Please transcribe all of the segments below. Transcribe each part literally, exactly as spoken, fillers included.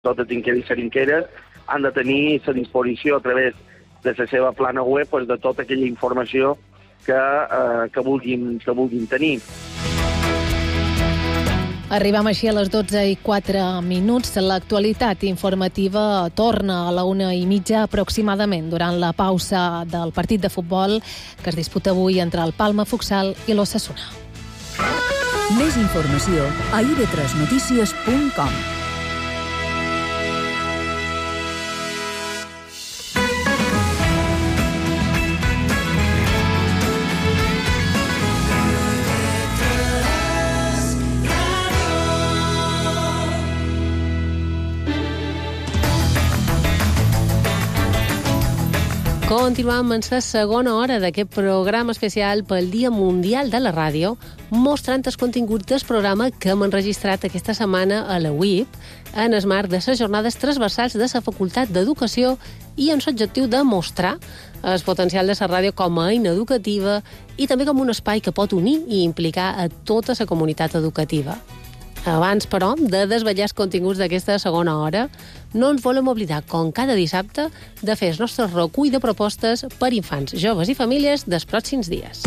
tots els inquers i serinqueres han de tenir a disposició a través de la seva plana web pues, de tota aquella informació que, eh, que, vulguin, que vulguin tenir. Arribem així a les dotze i quatre minuts. L'actualitat informativa torna a la una i mitja aproximadament durant la pausa del partit de futbol que es disputa avui entre el Palma Futsal i l'Osasuna. Més informació a i ve tres notícies punt com. Continuem en la segona hora d'aquest programa especial pel Dia Mundial de la Ràdio, mostrant els continguts del programa que hem enregistrat aquesta setmana a la U I P en el marc de les jornades transversals de la Facultat d'Educació i amb l'objectiu de mostrar el potencial de la ràdio com a eina educativa i també com un espai que pot unir i implicar a tota la comunitat educativa. Abans, però, de desvetllar els continguts d'aquesta segona hora, no ens volem oblidar, com cada dissabte, de fer el nostre recull de propostes per infants, joves i famílies dels pròxims dies.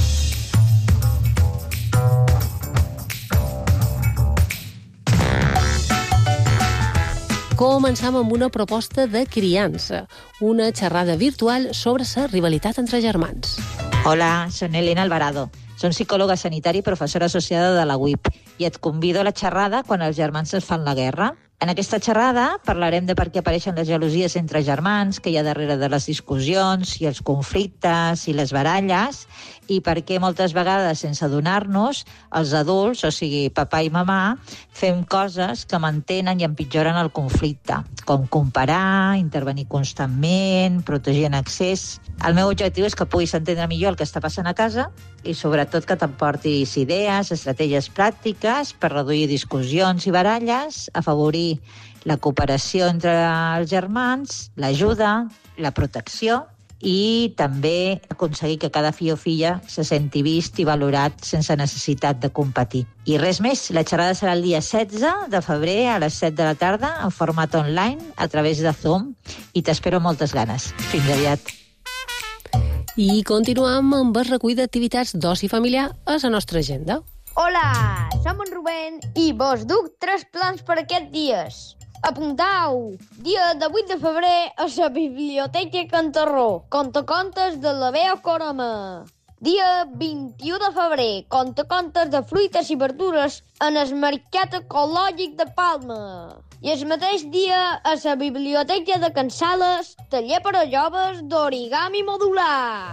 Començam amb una proposta de criança, una xerrada virtual sobre la rivalitat entre germans. Hola, soc Elena Alvarado. Soc psicòloga sanitària i professora associada de la U I P i et convido a la xerrada quan els germans es fan la guerra. En aquesta xerrada parlarem de per què apareixen les gelosies entre germans, que hi ha darrere de les discussions i els conflictes i les baralles, i per què moltes vegades, sense adonar-nos, els adults, o sigui, papà i mamà, fem coses que mantenen i empitjoren el conflicte, com comparar, intervenir constantment, protegir en excés. El meu objectiu és que puguis entendre millor el que està passant a casa i, sobretot, que t'emportis idees, estratègies pràctiques per reduir discussions i baralles, afavorir la cooperació entre els germans, l'ajuda, la protecció i també aconseguir que cada fill o filla se senti vist i valorat sense necessitat de competir. I res més, la xerrada serà el dia setze de febrer a les set de la tarda en format online a través de Zoom i t'espero moltes ganes. Fins aviat. I continuem amb el recull d'activitats d'oci familiar a la nostra agenda. Hola, som en Rubén i vos duc tres plans per aquests dies. Apuntau! Dia de vuit de febrer a la Biblioteca Cantarró. Contacontes de la Bea Coroma. Dia vint-i-u de febrer. Contacontes de fruites i verdures en el Mercat Ecològic de Palma. I el mateix dia a la Biblioteca de Can Sales, taller per a joves d'origami modular.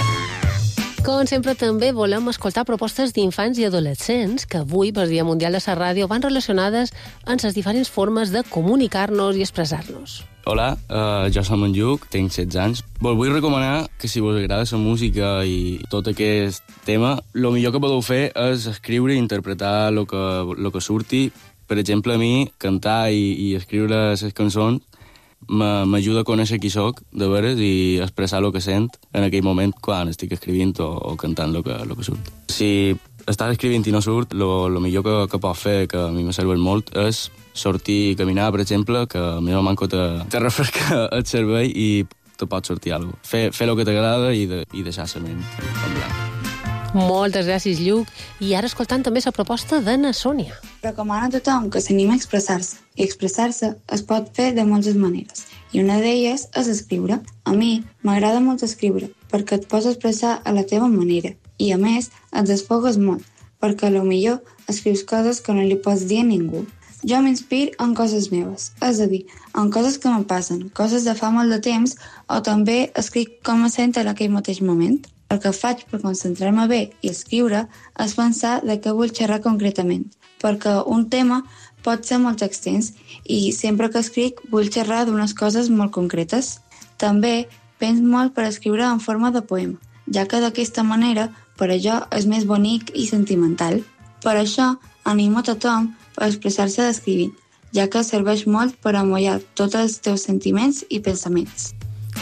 Com sempre, també volem escoltar propostes d'infants i adolescents que avui, per Dia Mundial de la Ràdio, van relacionades amb les diferents formes de comunicar-nos i expressar-nos. Hola, uh, jo som en Lluc, tinc setze anys. Vos vull recomanar que si vos agrada la música i tot aquest tema, el millor que podeu fer és escriure i interpretar el que, lo que surti. Per exemple, a mi, cantar i, i escriure les cançons m'ajuda a conèixer qui soc, de veres, i expressar el que sent en aquell moment quan estic escrivint o, o cantant el que, lo que surt. Si estàs escrivint i no surt, el millor que, que pots fer, que a mi me serveix molt, és sortir i caminar, per exemple, que a mi no manco te, te refresca el cervell i te pot sortir alguna cosa. Fer, fer el que t'agrada i, de, i deixar la ment en blanc. Moltes gràcies, Lluc. I ara escoltant també la proposta de na Sònia. Recomano a tothom que s'anima a expressar-se. I expressar-se es pot fer de moltes maneres. I una d'elles és escriure. A mi m'agrada molt escriure, perquè et pots expressar a la teva manera. I a més, et desfogues molt, perquè potser escrius coses que no li pots dir a ningú. Jo m'inspiro en coses meves, és a dir, en coses que me passen, coses de fa molt de temps, o també escric com me sent en aquell mateix moment. El que faig per concentrar-me bé i escriure és pensar de què vull xerrar concretament, perquè un tema pot ser molt extens i sempre que escric vull xerrar d'unes coses molt concretes. També penso molt per escriure en forma de poema, ja que d'aquesta manera per a jo és més bonic i sentimental. Per això animo a tothom a expressar-se escrivint, ja que serveix molt per amollar tots els teus sentiments i pensaments.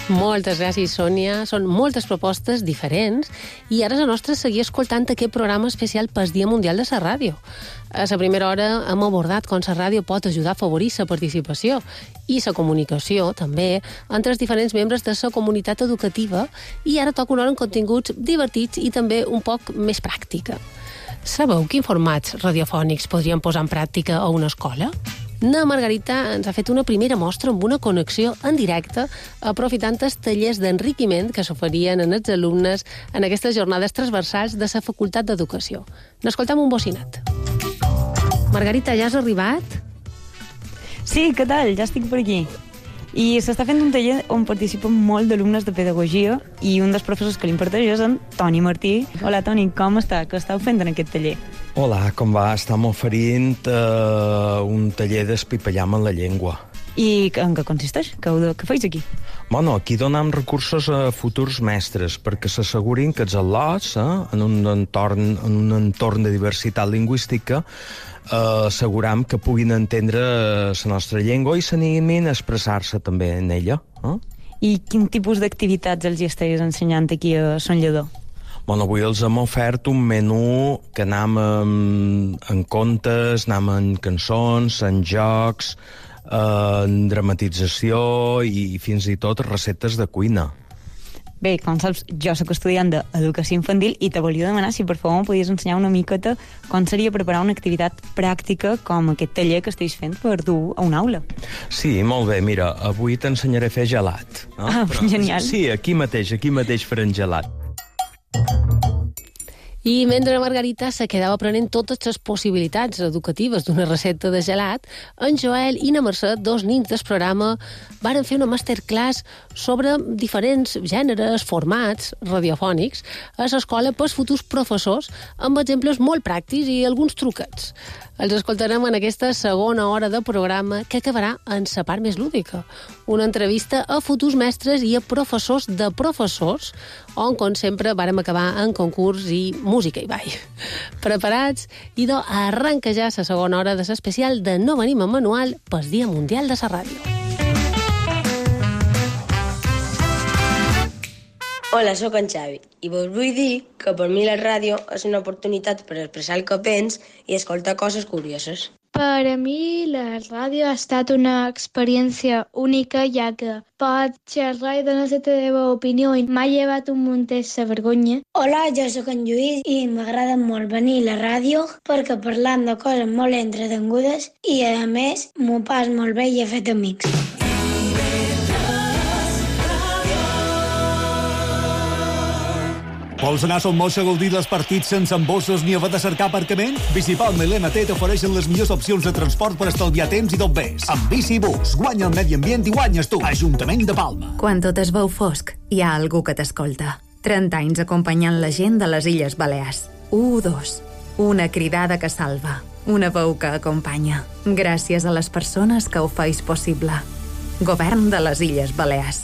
Moltes gràcies, Sònia. Són moltes propostes diferents i ara és la nostra seguir escoltant aquest programa especial pel Dia Mundial de la Ràdio. A la primera hora hem abordat com la ràdio pot ajudar a afavorir la participació i la comunicació, també, entre els diferents membres de la comunitat educativa, i ara toca una hora amb continguts divertits i també un poc més pràctica. Sabeu quins formats radiofònics podríem posar en pràctica a una escola? Na Margarita ens ha fet una primera mostra amb una connexió en directe aprofitant els tallers d'enriquiment que s'oferien en els alumnes en aquestes jornades transversals de la Facultat d'Educació. N'escoltam un bocinat. Margarita, ja has arribat? Sí, què tal? Ja estic per aquí. I s'està fent un taller on participen molt d'alumnes de pedagogia i un dels professors que l'imparteix és en Toni Martí. Hola, Toni, com està? Què estàu fent en aquest taller? Hola, com va? Estem oferint uh, un taller d'espipallam en la llengua. I en què consisteix? Què, què feis aquí? Bueno, aquí donem recursos a futurs mestres perquè s'assegurin que els al·lots, eh, en, un entorn, en un entorn de diversitat lingüística, eh, asseguram que puguin entendre la nostra llengua i s'animin a expressar-se també en ella. Eh? I quin tipus d'activitats els hi estàs ensenyant aquí a Sant Lledó? Bueno, avui els hem ofert un menú que anem en, en contes, anem en cançons, en jocs, en dramatització i fins i tot receptes de cuina. Bé, com saps, jo soc estudiant d'educació infantil i te volia demanar si per favor em podies ensenyar una miqueta com seria preparar una activitat pràctica com aquest taller que estàs fent per dur a una aula. Sí, molt bé, mira, avui t'ensenyaré a fer gelat. No? Ah, Però, genial. Sí, aquí mateix, aquí mateix farem gelat. I mentre Margarita se quedava aprenent totes les possibilitats educatives d'una recepta de gelat, en Joel i na Mercè, dos nins del programa, varen fer una masterclass sobre diferents gèneres, formats radiofònics a l'escola pels futurs professors, amb exemples molt pràctics i alguns truquets. Els escoltarem en aquesta segona hora de programa que acabarà en la part més lúdica. Una entrevista a futurs mestres i a professors de professors, on, com sempre, vàrem acabar en concurs i música i ball. Preparats? Idò, arrenca ja la segona hora de l'especial de No venim a manual pel Dia Mundial de la Ràdio. Hola, sóc en Xavi i vos vull dir que per mi la ràdio és una oportunitat per expressar el que pens i escoltar coses curioses. Per a mi la ràdio ha estat una experiència única, ja que pot xerrar i donar la teva opinió i m'ha llevat un muntès de vergonya. Hola, jo sóc en Lluís i m'agrada molt venir a la ràdio perquè parlam de coses molt entretingudes i a més m'ho pas molt bé i he fet amics. Vols anar a Son Moix a gaudir dels partits sense embossos ni haver de cercar aparcament? Bicipalma i l'M T t'ofereixen les millors opcions de transport per estalviar temps i tot bé. Amb Bicibús, guanya el medi ambient i guanyes tu. Ajuntament de Palma. Quan tot es veu fosc, hi ha algú que t'escolta. trenta anys acompanyant la gent de les Illes Balears. u dos. Una cridada que salva. Una veu que acompanya. Gràcies a les persones que ho feis possible. Govern de les Illes Balears.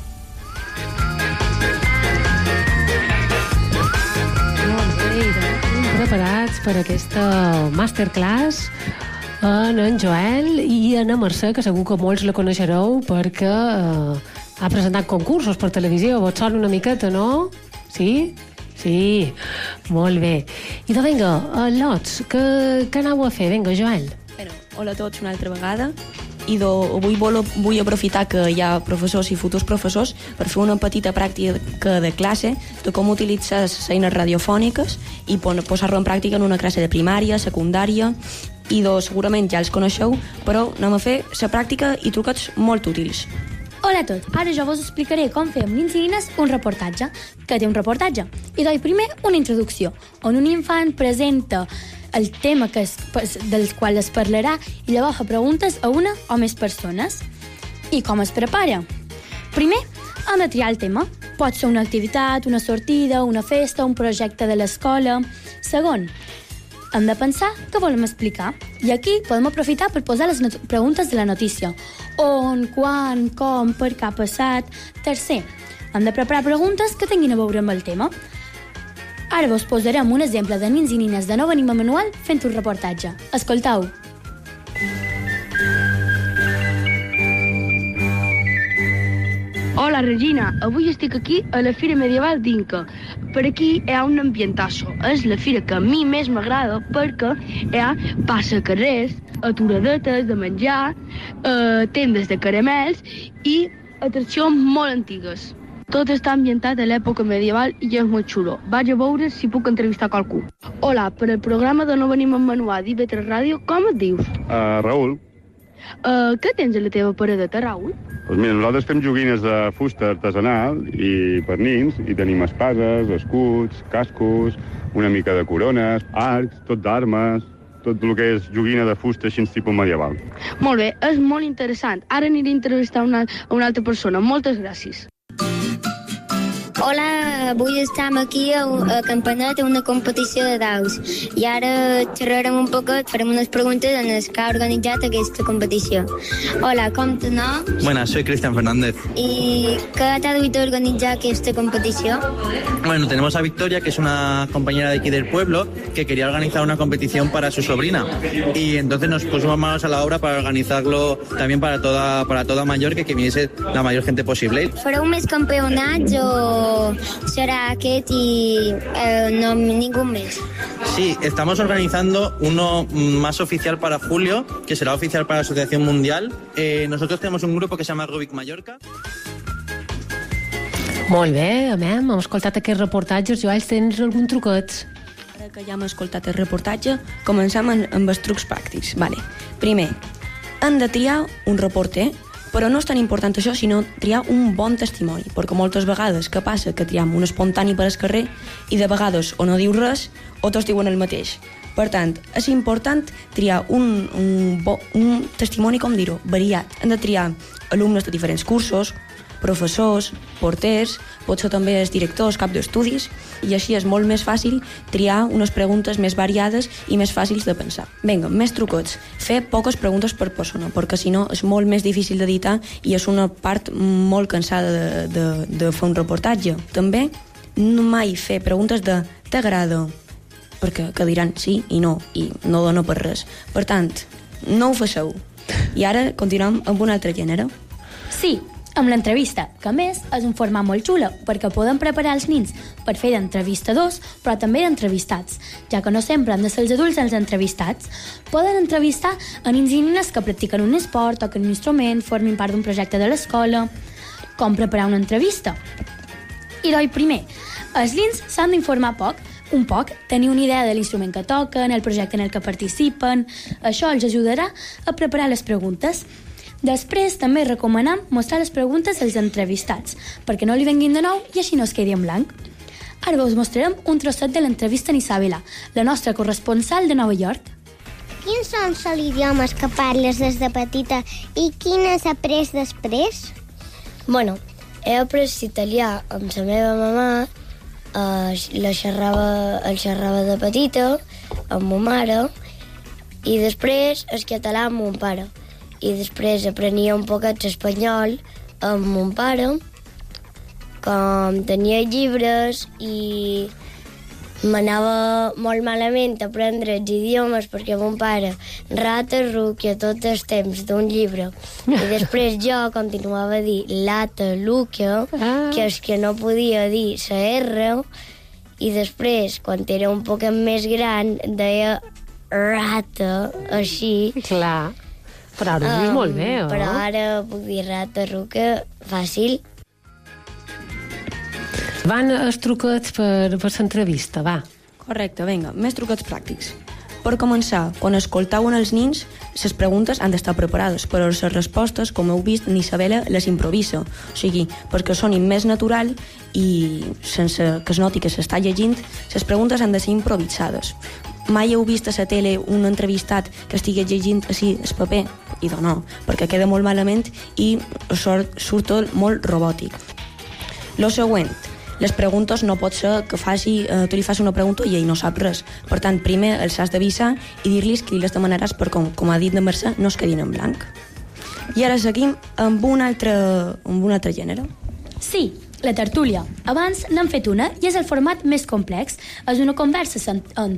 Preparats per aquesta masterclass en en Joel i en Mercè, que segur que molts la coneixereu perquè eh, ha presentat concursos per televisió. Vos sona una miqueta, no? Sí? Sí, molt bé. I doncs vinga, lots, què, què aneu a fer? Vinga, Joel. Bueno, hola a tots una altra vegada. I do, avui vol, vull aprofitar que hi ha professors i futurs professors per fer una petita pràctica de classe de com utilitzar les eines radiofòniques i posar-ho en pràctica en una classe de primària, secundària, i do, segurament ja els coneixeu, però anem a fer la pràctica i trucats molt útils. Hola a tots, ara jo vos explicaré com fer amb nins i nines un reportatge. Què té un reportatge? I doy primer una introducció, on un infant presenta el tema que es, del qual es parlarà i llavors fa preguntes a una o més persones. I com es prepara? Primer, hem de triar el tema. Pot ser una activitat, una sortida, una festa, un projecte de l'escola. Segon, hem de pensar què volem explicar. I aquí podem aprofitar per posar les not- preguntes de la notícia. On, quan, com, per què ha passat. Tercer, hem de preparar preguntes que tinguin a veure amb el tema. Ara vos posarem un exemple de nins i nines de No venim a manual fent un reportatge. Escoltau. Hola, Regina. Avui estic aquí a la Fira Medieval d'Inca. Per aquí hi ha un ambientasso. És la fira que a mi més m'agrada perquè hi ha passacarrers, aturadetes de menjar, eh, tendes de caramels i atraccions molt antigues. Tot està ambientat a l'època medieval i és molt xulo. Vaig a veure si puc entrevistar qualcú. Hola, per al programa de No venim amb manual d'I V tres Ràdio, com et dius? Uh, Raül. Uh, què tens a la teva paradeta, Raül? Doncs mira, nosaltres fem joguines de fusta artesanal i per nins, i tenim espases, escuts, cascos, una mica de corones, arcs, tot d'armes, tot el que és joguina de fusta així tipus medieval. Molt bé, és molt interessant. Ara aniré a entrevistar una, a una altra persona. Moltes gràcies. Hola, avui estem aquí a, a Campanet a una competició de daus i ara xerrarem un poquet, farem unes preguntes en el que ha organitzat aquesta competició. Hola, com tu nom? Buenas, soy Cristian Fernández. ¿Y qué te ha dado a organizar esta competición? Bueno, tenemos a Victoria, que es una compañera de aquí del pueblo, que quería organizar una competición para su sobrina. Y entonces nos pusimos manos a la obra para organizarlo también para toda, para toda Mallorca, que viniese la mayor gente posible. ¿Fareu més campionats o será aquest y eh, no ningún mes? Sí, estamos organizando uno más oficial para julio, que será oficial para la Asociación Mundial. Eh, nosotros tenemos un grupo que se llama Rubik Mallorca. Molt bé, a hem escoltat aquests reportatges. Joel, tens algun truquet? Ara que ja hem escoltat el reportatge, comencem amb, amb els trucs pràctics. Vale. Primer, hem de triar un reporter, però no és tan important això, sinó triar un bon testimoni, perquè moltes vegades que passa que triam un espontani per al carrer i de vegades o no diu res o tots diuen el mateix. Per tant, és important triar un, un, bo, un testimoni, com dir-ho, variat. Hem de triar alumnes de diferents cursos, professors, porters, potser també els directors, cap d'estudis, i així és molt més fàcil triar unes preguntes més variades i més fàcils de pensar. Vinga, més trucots. Fer poques preguntes per persona, perquè si no és molt més difícil d'editar i és una part molt cansada de, de, de fer un reportatge. També no mai fer preguntes de t'agrada, perquè que diran sí i no, i no dona per res. Per tant, no ho faceu. I ara continuem amb un altre gènere. Sí, amb l'entrevista, que a més és un format molt xulo, perquè poden preparar els nins per fer d'entrevistadors, però també d'entrevistats, ja que no sempre han de ser els adults els entrevistats. Poden entrevistar a nins i nines que practiquen un esport, toquen un instrument, formin part d'un projecte de l'escola. Com preparar una entrevista? I doncs, primer, els nins s'han d'informar poc, un poc, tenir una idea de l'instrument que toquen, el projecte en el que participen. Això els ajudarà a preparar les preguntes. Després, també recomanem mostrar les preguntes als entrevistats, perquè no li venguin de nou i així no es quedi en blanc. Ara us mostrarem un trosset de l'entrevista en Isabela, la nostra corresponsal de Nova York. Quins són els idiomes que parles des de petita i quin has après després? Bueno, he après italià amb la meva mamà, eh, la xerrava, el xerrava de petita, amb ma mare, i després el català amb mon pare. I després aprenia un poquet l'espanyol amb mon pare, com tenia llibres i m'anava molt malament aprendre els idiomes perquè mon pare rata rúquia tot el temps d'un llibre. I després jo continuava a dir lata lúquia, ah. que és que no podia dir la R, i després, quan era un poquet més gran, deia rata, així. Clar. Però ara ho dius um, molt bé, oi? Però ara puc dir rata, ruca, fàcil. Van els truquets per, per l'entrevista, va. Correcte, vinga, més truquets pràctics. Per començar, quan escoltauen els nins, les preguntes han d'estar preparades, però les respostes, com heu vist, ni Isabela les improvisa. O sigui, perquè sonin més natural i sense que es noti que s'està llegint, les preguntes han de ser improvisades. Mai heu vist a la tele un entrevistat que estigui llegint així el paper? I doncs no, perquè queda molt malament i surt, surt tot molt robòtic. Lo següent, les preguntes no pot ser que faci, eh, tu li fas una pregunta i ell no sap res. Per tant, primer els has d'avisar i dir-los que les demanaràs per com, com ha dit de Mercè, no es quedin en blanc. I ara seguim amb un altre, amb un altre gènere. Sí, la tertúlia. Abans n'hem fet una i és el format més complex. És una conversa en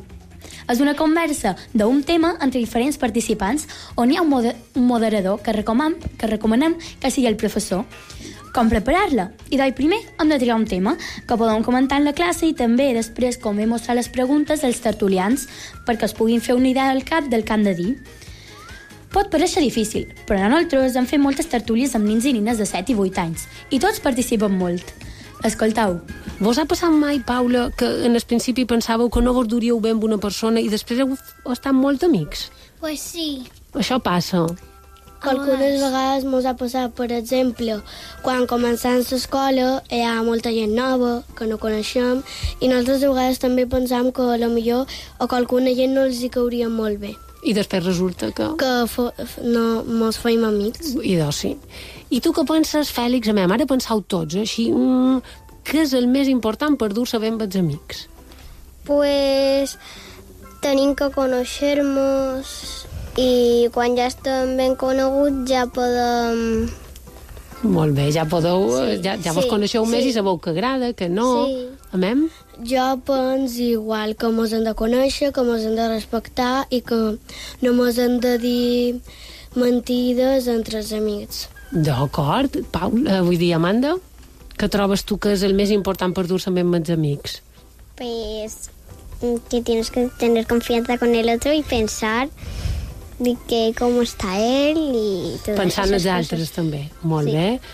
És una conversa d'un tema entre diferents participants on hi ha un, moder un moderador que recomanem, que recomanem que sigui el professor. Com preparar-la? I doncs primer hem de triar un tema que podem comentar en la classe i també després com hem mostrat les preguntes als tertulians perquè es puguin fer una idea del cap del que han de dir. Pot parèixer difícil, però nosaltres hem fet moltes tertúlies amb nins i nines de set i vuit anys i tots participen molt. Escoltau. Vos ha passat mai, Paula, que en el principi pensàveu que no vos duríeu bé amb una persona i després heu estat molt amics? Pues sí. Això passa. Algunes vegades ens ha passat, per exemple, quan començam l'escola hi ha molta gent nova que no coneixem i nosaltres a vegades també pensam que a lo millor a qualcuna gent no els hi cauria molt bé. I després resulta que... Que no mos feim amics. I doncs sí. I tu què penses, Fèlix? A mi, ara pensau tots, així, mm, què és el més important per dur-se bé amb els amics? Pues tenim que conèixer-nos i quan ja estem ben coneguts ja podem... Molt bé, ja podeu, sí, ja, ja vos sí, coneixeu més sí. i sabeu que agrada, que no. Sí. Amem? Jo penso igual que mos hem de conèixer, que mos hem de respectar i que no mos hem de dir mentides entre els amics. D'acord. Paul, eh, vull dir, Amanda, què trobes tu que és el més important per dur-se bé amb els amics? Pues que tienes que tener confianza con el otro y pensar de que cómo está él y todas Pensant en els esas altres, cosas. també. Molt Sí. bé.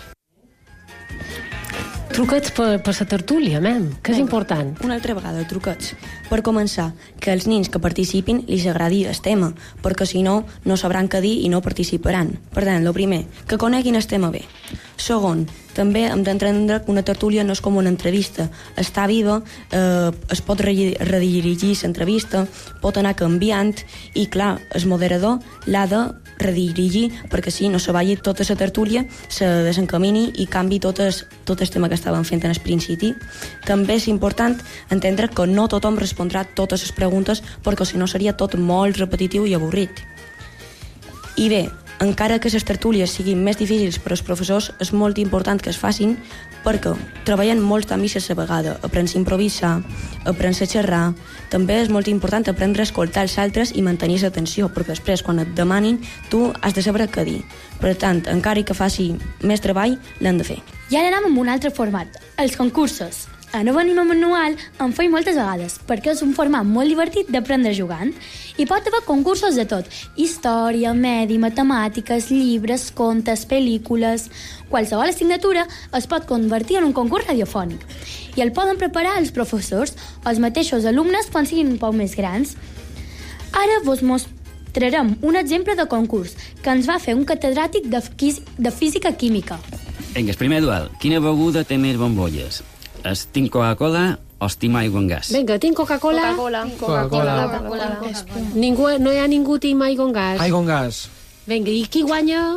Truquets per, per la tertúlia, mem, que és Vinga, important. Una altra vegada, truquets. Per començar, que els nins que participin li agradi el tema, perquè si no, no sabran què dir i no participaran. Per tant, el primer, que coneguin el tema bé. Segon, també hem d'entendre que una tertúlia no és com una entrevista. Està viva, eh, es pot re redirigir l'entrevista, pot anar canviant i, clar, el moderador l'ha de redirigir perquè si no se vagi tota la tertúlia, se desencamini i canvi tot el, tot el tema que estàvem fent en el principi. També és important entendre que no tothom respondrà totes les preguntes perquè si no seria tot molt repetitiu i avorrit. I bé, encara que les tertúlies siguin més difícils per als professors, és molt important que es facin perquè treballen molts canvis a la vegada. Aprens a improvisar, aprens a xerrar. També és molt important aprendre a escoltar els altres i mantenir l'atenció, perquè després, quan et demanin, tu has de saber què dir. Per tant, encara que faci més treball, l'han de fer. I ara anem amb un altre format, els concursos. A No Venim a Manual en feim moltes vegades, perquè és un format molt divertit d'aprendre jugant. Hi pot haver concursos de tot, història, medi, matemàtiques, llibres, contes, pel·lícules... Qualsevol assignatura es pot convertir en un concurs radiofònic i el poden preparar els professors o els mateixos alumnes quan siguin un poc més grans. Ara vos mostrarem un exemple de concurs que ens va fer un catedràtic de, de física química. Vinga, el primer duel. Quina beguda té més bombolles? Es tinc Coca-Cola o es tinc aigua en gas? Vinga, tinc Coca-Cola. Coca-Cola. Coca-Cola. Coca-Cola. Ningú, no hi ha ningú tinc aigua en gas. Aigua en gas. Vinga, i qui guanya?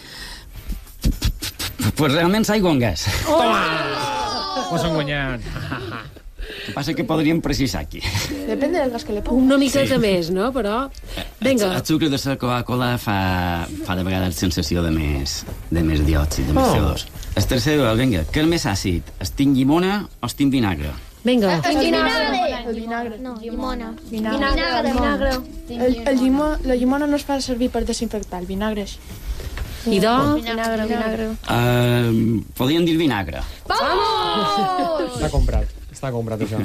Pues realment és aigua en gas. Oh! Toma! Us han guanyat. El que passa que podríem precisar aquí. Depende del gas que le pongas. Una miqueta Sí. més, no? Però... Vinga. El sucre de la Coca-Cola fa, fa de vegades sensació de més, de més diòxid, de més Oh. C O dos. El tercer duel, vinga, què és més àcid? Es tinc llimona o es tinc vinagre? Vinga. El vinagre. El vinagre. No, llimona. Vinagre. Vinagre. Vinagre. El, el llimó, la llimona no es fa servir per desinfectar, el vinagre sí. I do? Vinagre, vinagre. Uh, podríem dir vinagre. Vamos! Està comprat. Està comprat, això.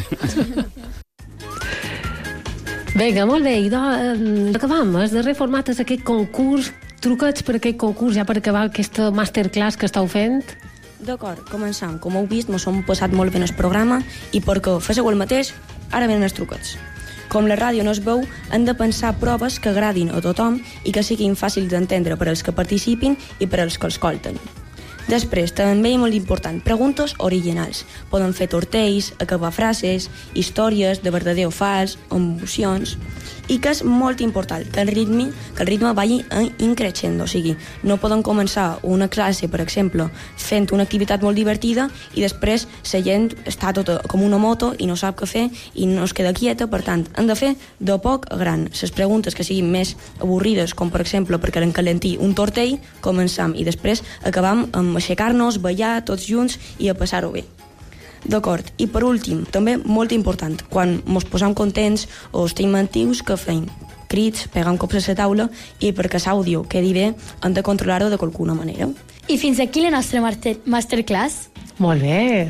Vinga, molt bé. I do, eh, acabam. El darrer format és aquest concurs. Truquets per aquest concurs, ja per acabar aquesta masterclass que estàu fent. D'acord, començam. Com heu vist, mos hem passat molt bé el programa i perquè féssiu el mateix, ara venen els truquets. Com la ràdio no es veu, hem de pensar proves que agradin a tothom i que siguin fàcils d'entendre per als que participin i per als que escolten. Després, també molt important, preguntes originals. Poden fer tortells, acabar frases, històries de verdader o fals, emocions... I que és molt important, que el ritme, que el ritme vagi increixendo, o sigui, no poden començar una classe, per exemple, fent una activitat molt divertida i després la gent està tota com una moto i no sap què fer i no es queda quieta, per tant, hem de fer de poc a gran. Les preguntes que siguin més avorrides, com per exemple, perquè l'encalentir un tortell, començam i després acabam amb aixecar-nos, ballar tots junts i a passar-ho bé. D'acord. I per últim, també molt important, quan mos posam contents o estem actius, que feim crits, pegam cops a la taula, i perquè l'àudio quedi bé hem de controlar-ho de qualcuna manera. I fins aquí la nostra master masterclass. Molt bé.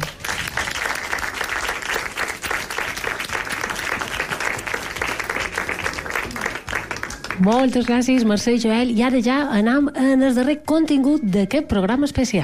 Moltes gràcies, Mercè i Joel. I ara ja anem en el darrer contingut d'aquest programa especial.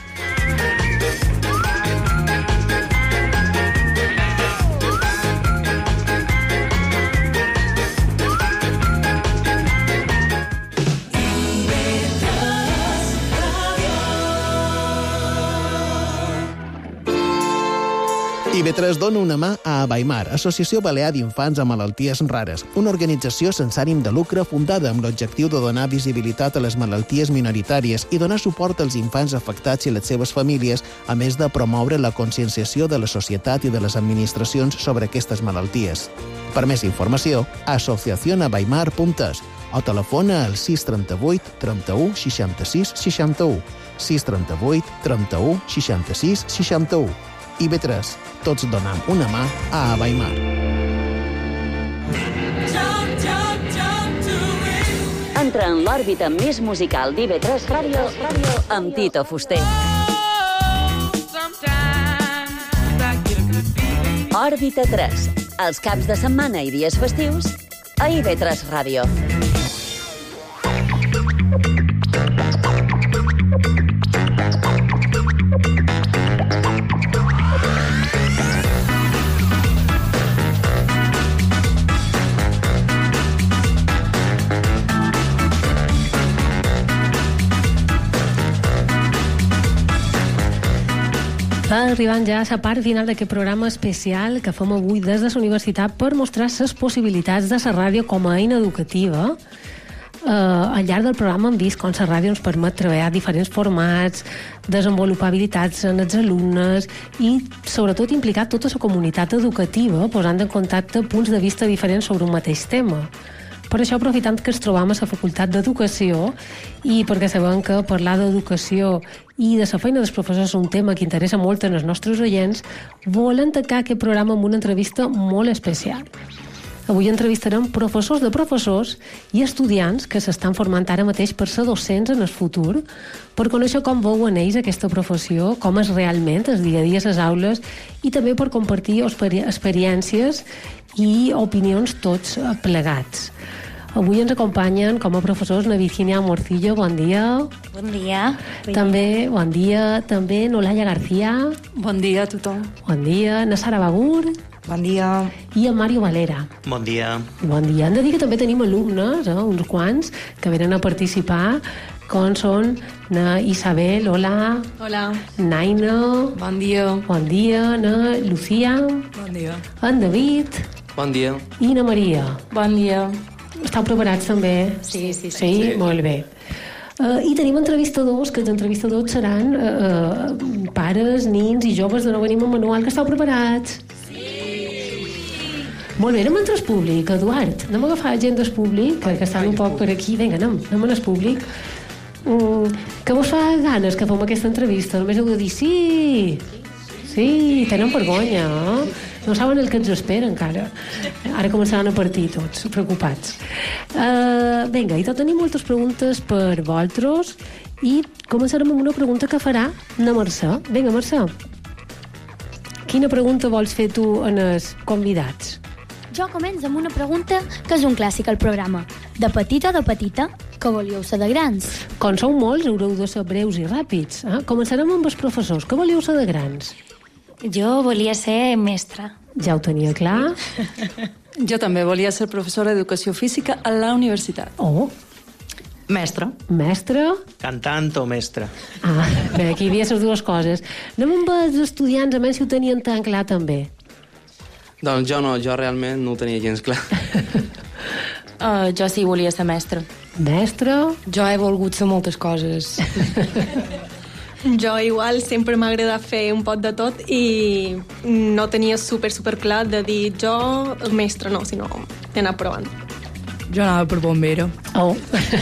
I B tres dona una mà a Abaimar, Associació Balear d'Infants amb Malalties Rares, una organització sense ànim de lucre fundada amb l'objectiu de donar visibilitat a les malalties minoritàries i donar suport als infants afectats i les seves famílies, a més de promoure la conscienciació de la societat i de les administracions sobre aquestes malalties. Per més informació, asociación abaimar punt es o telefona al sis trenta-vuit trenta-u seixanta-sis seixanta-u, sis trenta-vuit trenta-u seixanta-sis seixanta-u. I B tres, tots donem una mà a Abaimar. Entra en l'òrbita més musical d'I B tres Ràdio amb Tito Fuster. Òrbita tres, els caps de setmana i dies festius a I B tres Ràdio. Arribant ja a la part final d'aquest programa especial que fem avui des de la universitat per mostrar les possibilitats de la ràdio com a eina educativa. Uh, al llarg del programa hem vist com la ràdio ens permet treballar diferents formats, desenvolupar habilitats en els alumnes i sobretot implicar tota la comunitat educativa posant en contacte punts de vista diferents sobre un mateix tema. Per això, aprofitant que ens trobam a la Facultat d'Educació i perquè sabem que parlar d'educació i de la feina dels professors és un tema que interessa molt en els nostres oients, volem tancar aquest programa amb una entrevista molt especial. Avui entrevistarem professors de professors i estudiants que s'estan formant ara mateix per ser docents en el futur, per conèixer com veuen ells aquesta professió, com és realment el dia a dia a les aules i també per compartir experiències i opinions tots plegats. Avui ens acompanyen com a professors na Virginia Morcillo, bon dia. Bon dia. També, bon dia, també Nolaya García. Bon dia a tothom. Bon dia, na Sara Bagur. Bon dia. I en Mario Valera. Bon dia. Bon dia. Hem de dir que també tenim alumnes, eh, uns quants, que venen a participar, com són na Isabel, hola. Hola. Naina. Bon dia. Bon dia, na Lucía. Bon dia. En David. Bon dia. I na Maria. Bon dia. Estàu preparats també? Sí, sí, sí. Sí, sí. Molt bé. Uh, I tenim entrevistadors, que els entrevistadors seran uh, uh, pares, nins i joves de nou venim amb manual, que estàu preparats? Sí! Molt bé, anem a entrar al públic, Eduard. Anem a agafar gent del públic, que, que estan un poc per aquí. Vinga, anem, anem al públic. Um, que vos fa ganes que fem aquesta entrevista? Només heu de dir sí! Sí, tenen vergonya, eh? No saben el que ens espera encara. Ara començaran a partir tots, preocupats. Uh, vinga, i tot tenim moltes preguntes per vosaltres i començarem amb una pregunta que farà na Mercè. Vinga, Mercè, quina pregunta vols fer tu en els convidats? Jo començo amb una pregunta que és un clàssic al programa. De petita o de petita, què volíeu ser de grans? Com sou molts, haureu de ser breus i ràpids. Eh? Començarem amb els professors. Què volíeu ser de grans? Jo volia ser mestra. Ja ho tenia clar. Jo també volia ser professora d'educació física a la universitat. Oh. Mestra. Mestra? Cantant o mestra. Ah, bé, aquí hi havia les dues coses. Anem amb els estudiants, a menys si ho tenien tan clar també. Doncs jo no, jo realment no ho tenia gens clar. uh, jo sí volia ser mestra. Mestra? Jo he volgut ser moltes coses. Jo igual sempre m'ha agradat fer un pot de tot i no tenia super, super clar de dir jo el mestre, no, sinó d'anar provant. Jo anava per bombera. Oh.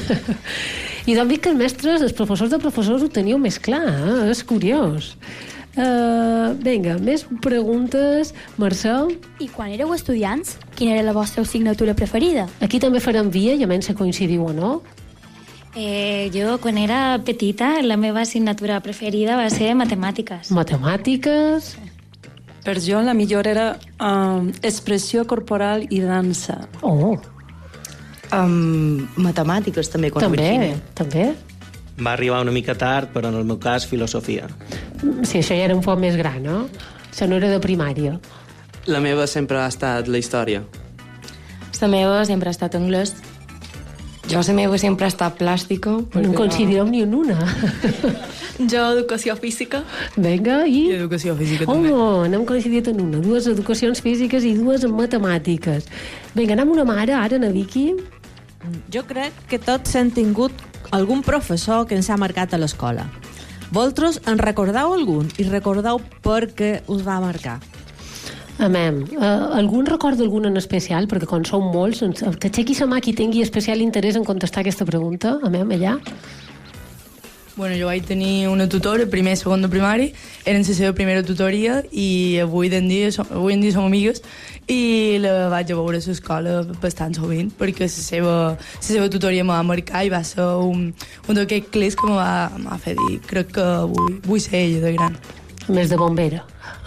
I d'obvi que els mestres, els professors de professors ho teníeu més clar, eh? És curiós. Uh, vinga, més preguntes. Marcel? I quan éreu estudiants, quina era la vostra assignatura preferida? Aquí també farem via i a menys se coincidiu o no? Eh, jo, quan era petita, la meva assignatura preferida va ser matemàtiques. Matemàtiques? Per jo la millor era um, expressió corporal i dansa. Oh. Um, matemàtiques també, quan també, Virginia. també. Va arribar una mica tard, però en el meu cas, filosofia. Sí, això ja era un poc més gran, no? Això no era de primària. La meva sempre ha estat la història. La meva sempre ha estat anglès. Jo la meva sempre ha estat plàstica. No coincidireu ni en una. Jo, educació física. Vinga, i... I educació física també. Oh, n'hem coincidit en una. Dues educacions físiques i dues en matemàtiques. Vinga, anem una mare, ara, na Vicky. Jo crec que tots hem tingut algun professor que ens ha marcat a l'escola. Vosaltres en recordeu algun i recordeu per què us va marcar. Amem, uh, algun recorda algun en especial? Perquè quan sou molts, que aixequi sa mà qui tingui especial interès en contestar aquesta pregunta. Amem, allà. Bueno, jo vaig tenir una tutora, primer i segon de primari, era la seva primera tutoria i avui en dia, som, avui en dia som amigues i la vaig a veure a l'escola bastant sovint perquè la seva, la seva tutoria m'ha marcat i va ser un, un d'aquests clics que m'ha fet dir, crec que vull, vull ser ella de gran. Més de bombera.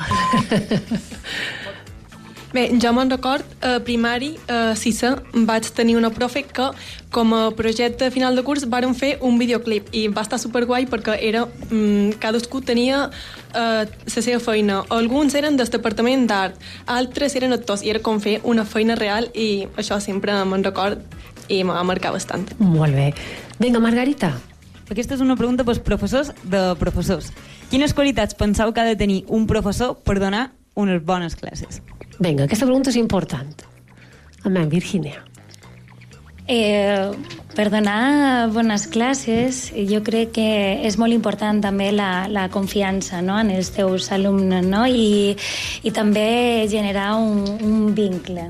Bé, jo me'n record, a primari, a sisè, vaig tenir una profe que, com a projecte final de curs, vàrem fer un videoclip i va estar superguai perquè era, mmm, cadascú tenia eh, la seva feina. Alguns eren del departament d'art, altres eren actors i era com fer una feina real i això sempre me'n record i m'ha marcat bastant. Molt bé. Vinga, Margarita. Aquesta és una pregunta pels professors de professors. Quines qualitats penseu que ha de tenir un professor per donar unes bones classes? Vinga, aquesta pregunta és important. Amén, Virginia. Eh, per donar bones classes, jo crec que és molt important també la, la confiança, no?, en els teus alumnes, no?, i, i també generar un, un vincle.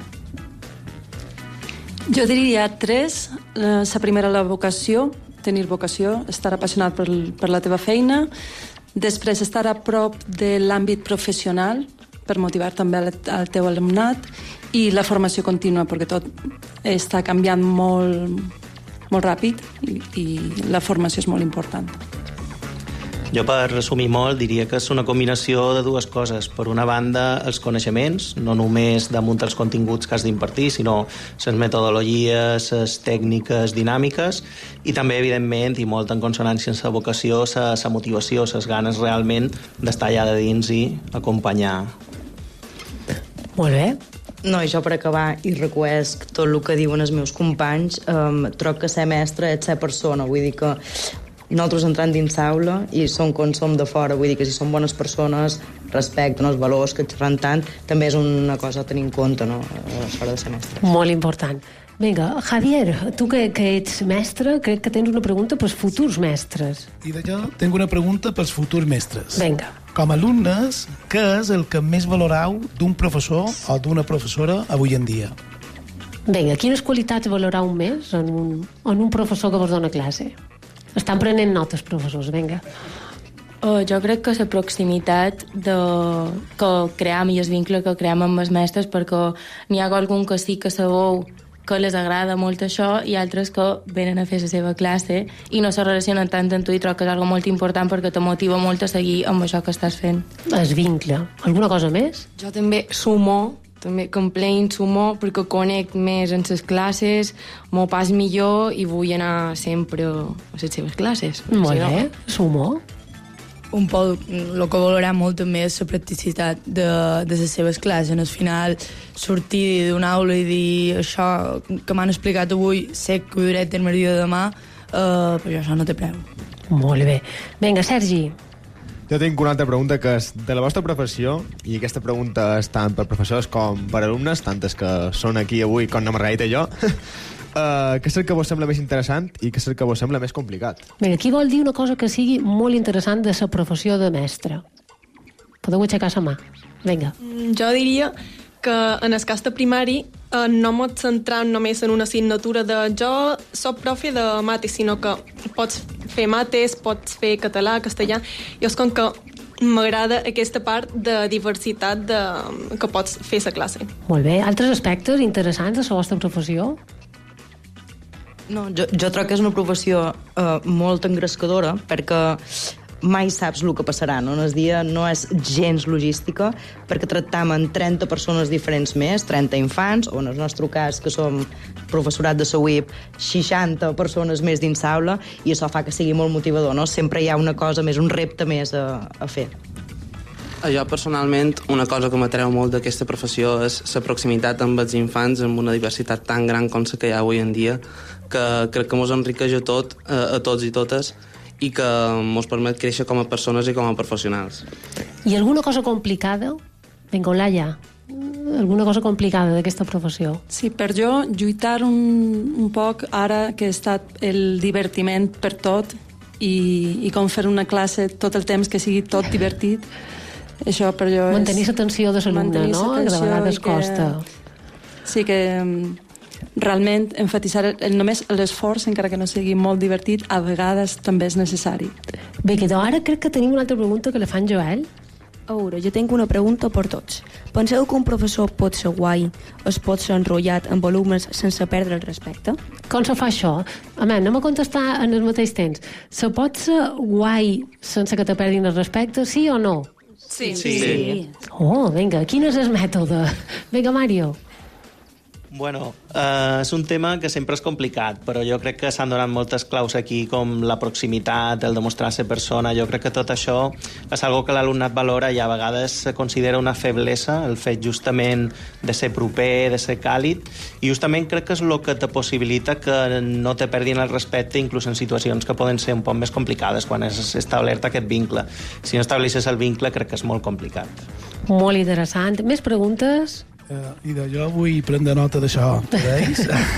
Jo diria tres. La primera, la vocació, tenir vocació, estar apassionat per, per la teva feina. Després, estar a prop de l'àmbit professional, per motivar també el, el teu alumnat, i la formació contínua, perquè tot està canviant molt, molt ràpid i, i la formació és molt important. Jo, per resumir molt, diria que és una combinació de dues coses. Per una banda, els coneixements, no només damunt els continguts que has d'impartir, sinó les metodologies, les tècniques dinàmiques, i també, evidentment, i molt en consonància amb la vocació, la motivació, les ganes realment d'estar allà de dins i acompanyar. Molt bé. No, i jo per acabar, i reconec tot el que diuen els meus companys, um, trobo que ser mestre és ser persona, vull dir que nosaltres entrant dins l'aula i som com som de fora, vull dir que si som bones persones, respecten els valors que xerran tant, també és una cosa a tenir en compte, no?, a l'hora de ser mestre. Molt important. Vinga, Javier, tu que, que ets mestre, crec que tens una pregunta pels futurs mestres. I d'allò tinc una pregunta pels futurs mestres. Vinga. Com a alumnes, què és el que més valorau d'un professor o d'una professora avui en dia? Vinga, quines qualitats valorau més en un, en un professor que vos dona classe? Estan prenent notes, professors, vinga. Uh, jo crec que la proximitat de, que cream i el vincle que cream amb els mestres, perquè n'hi ha algun que sí que sabeu que les agrada molt això i altres que venen a fer la seva classe i no se relacionen tant amb tu i trobo que és algo molt important perquè te motiva molt a seguir amb això que estàs fent. Es vincle. Alguna cosa més? Jo també sumo, també que em plein sumo perquè conec més en les classes, m'ho pas millor i vull anar sempre a les seves classes. Molt bé, sumo. Un poc, el que valorem molt també és la practicitat de, de les seves classes. Al final, sortir d'una aula i dir això que m'han explicat avui, sé que ho diré a terme el dia de demà, uh, però això no té preu. Molt bé. Vinga, Sergi. Jo tinc una altra pregunta que és de la vostra professió, i aquesta pregunta és tant per professors com per alumnes, tantes que són aquí avui com na Margarita i jo. Uh, què és el que vos sembla més interessant i què és el que vos sembla més complicat? Vinga, qui vol dir una cosa que sigui molt interessant de la professió de mestre? Podeu aixecar la mà. Vinga. Jo diria que en el cas de primari eh, no m'ho centram només en una assignatura de jo soc profe de mates, sinó que pots fer mates, pots fer català, castellà, i és com que m'agrada aquesta part de diversitat de, que pots fer a la classe. Molt bé. Altres aspectes interessants de la vostra professió? No, jo, jo trobo que és una professió eh, molt engrescadora, perquè mai saps el que passarà, no? El dia no és gens logística, perquè tractam amb trenta persones diferents més, trenta infants, o en el nostre cas, que som professorat de la U I P, seixanta persones més dins l'aula, i això fa que sigui molt motivador, no? Sempre hi ha una cosa més, un repte més a, a fer. A jo, personalment, una cosa que m'atreu molt d'aquesta professió és la proximitat amb els infants, amb una diversitat tan gran com la que hi ha avui en dia, que crec que ens enriqueix a, tot, a, a tots i totes, i que ens permet créixer com a persones i com a professionals. I alguna cosa complicada? Vinga, Olaya, alguna cosa complicada d'aquesta professió? Sí, per jo, lluitar un, un poc ara que ha estat el divertiment per tot i, i com fer una classe tot el temps que sigui tot divertit, això per jo és... Mantenir l'atenció de l'alumne, no? Que de vegades que... costa. Sí, que realment enfatitzar el, només l'esforç, encara que no sigui molt divertit, a vegades també és necessari. Bé, que ara crec que tenim una altra pregunta que la fan Joel. A veure, jo tinc una pregunta per tots. Penseu que un professor pot ser guai, es pot ser enrotllat amb alumnes sense perdre el respecte? Com se fa això? A més, anem a contestar en el mateix temps. Se pot ser guai sense que te perdin el respecte, sí o no? Sí. Sí. sí. Oh, vinga, quin és el mètode? Vinga, Mario. Bueno, eh, és un tema que sempre és complicat, però jo crec que s'han donat moltes claus aquí, com la proximitat, el demostrar ser persona. Jo crec que tot això és algo que l'alumnat valora i a vegades se considera una feblesa, el fet justament de ser proper, de ser càlid, i justament crec que és el que te possibilita que no te perdin el respecte, inclús en situacions que poden ser un poc més complicades quan és establert aquest vincle. Si no estableixes el vincle, crec que és molt complicat. Molt interessant. Més preguntes? Uh, I de jo vull prendre nota d'això, veus?